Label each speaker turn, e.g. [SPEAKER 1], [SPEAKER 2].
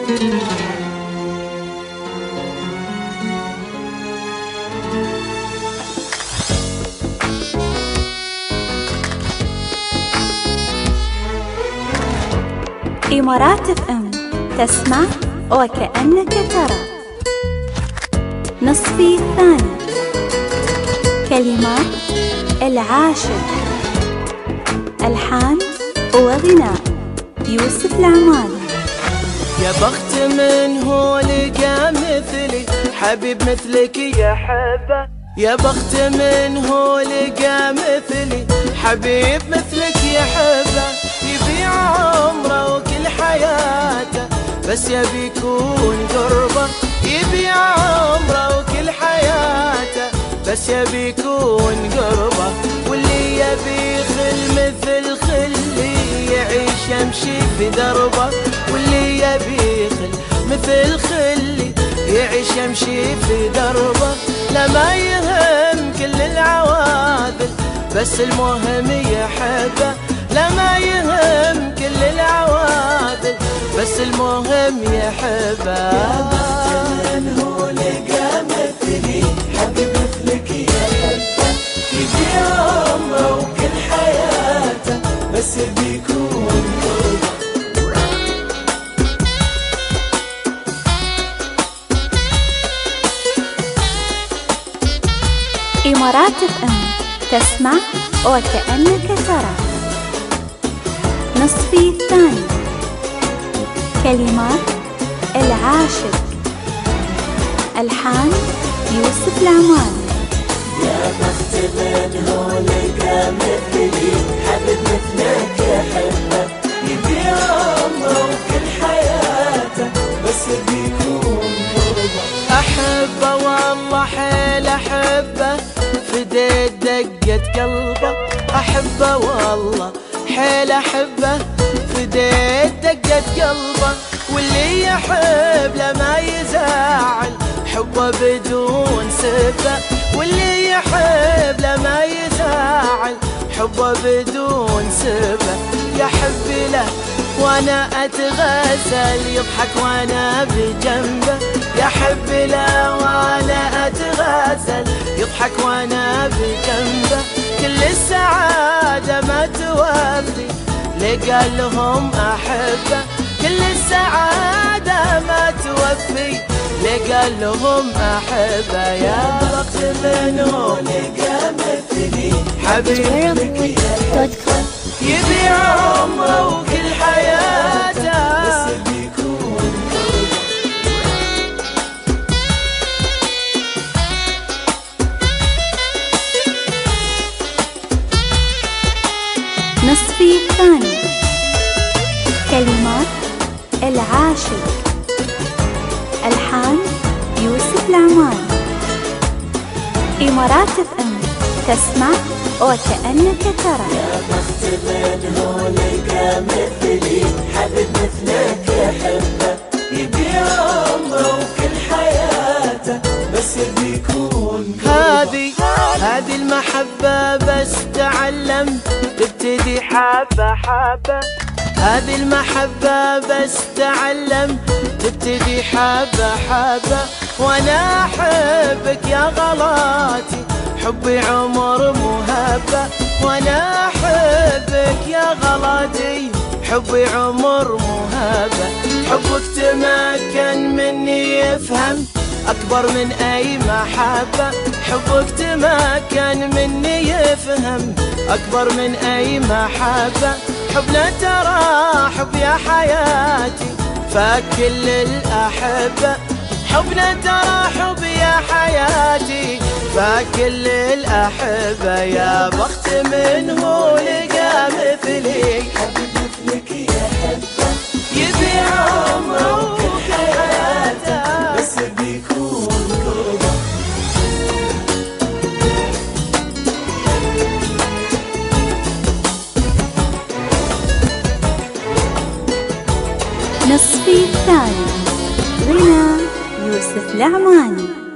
[SPEAKER 1] إمارات اف ام، تسمع وكأنك ترى. نصفي الثاني، كلمات العاشق، ألحان وغناء يوسف العمالي.
[SPEAKER 2] يا بخت من هو لقى مثلي، حبيب مثلك يا حبه. يا بخت من هو لقى مثلي، حبيب مثلك يا حبه. يبيع عمره وكل حياته بس يبي يكون قربه. يبيع عمره وكل حياته بس يبي يكون قربه. واللي يبي خل مثل خلي يعيش يمشي في دربه. واللي يبي خل مثل خلي يعيش يمشي في دربه. لا ما يهم كل العواذل بس المهم يحبه. لا ما يهم كل العواذل بس المهم يحبه.
[SPEAKER 3] يا بخت من هو لقى مثلي، حبيب مثلك يا حبه. يبيع عمره وكل حياته بس بيكون قربه.
[SPEAKER 1] إمارات اف ام، تسمع وكأنك ترى. نصفي الثاني، كلمات العاشق، ألحان يوسف العمالي.
[SPEAKER 3] يا بخت من هو لقى مثلي، حبيب مثلك يا حبه. يبيع عمره وكل حياته بس بيكون قربه.
[SPEAKER 2] أحبه والله حيل أحبه، فديت دقة قلبه. أحبه والله حيل أحبه، فديت دقة قلبه. واللي يحب لما يزعل حبه بدون سبة. واللي يحب لما يزعل حبه بدون سبة. يحب له وانا اتغزل، يضحك وانا بجنبه. يحب له وانا اتغزل، يضحك وانا بجنبه. كل السعادة ما توفي لقى لهم احبه. كل السعادة ما توفي لقى لهم احبه. يا بخت منو
[SPEAKER 3] لقى مثلي،
[SPEAKER 2] حبيب يبيع عمره وكل حياته
[SPEAKER 3] بس بيكون قربه.
[SPEAKER 1] نصفي الثاني، كلمات العاشق، ألحان يوسف العمالي. إمارات اف ام، تسمع وكأنك ترى.
[SPEAKER 3] يا بخت من هو لقى مثلي، حبيب مثلك يا حبه. يبيع عمره وكل حياته بس بيكون قربه.
[SPEAKER 2] هذه المحبة بس تعلم تبتدي حبة حبة. هذه المحبة بس تعلم تبتدي حبة حبة. وانا احبك يا غلاتي، حبي عمر مهبة. وانا احبك يا غلاتي، حبي عمر مهبة. حبك تمكن مني يفهم أكبر من أي محبة. حبك تمكن مني يفهم أكبر من أي محبة. حبنا ترى حب يا حياتي فكل الأحبة. حبنا ترى حب يا حياتي فكل الأحبة. يا بخت من هو لقى مثلي،
[SPEAKER 3] حبيب مثلك يا حبه.
[SPEAKER 2] يبيع عمره وكل حياته
[SPEAKER 3] بس بيكون قربه.
[SPEAKER 1] نصفي الثاني، غناء يوسف العمالي.